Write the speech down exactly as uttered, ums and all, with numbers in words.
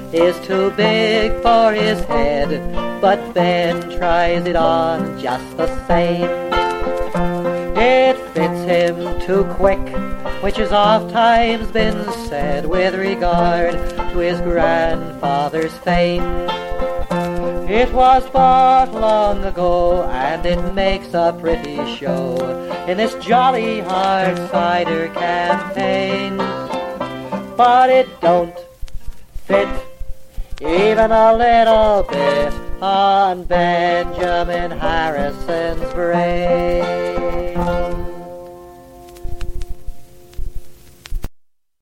is too big for his head, but Ben tries it on just the same. It fits him too quick, which has oft times been said with regard to his grandfather's fame. It was bought long ago, and it makes a pretty show in this jolly hard cider campaign. But it don't fit even a little bit on Benjamin Harrison's brain.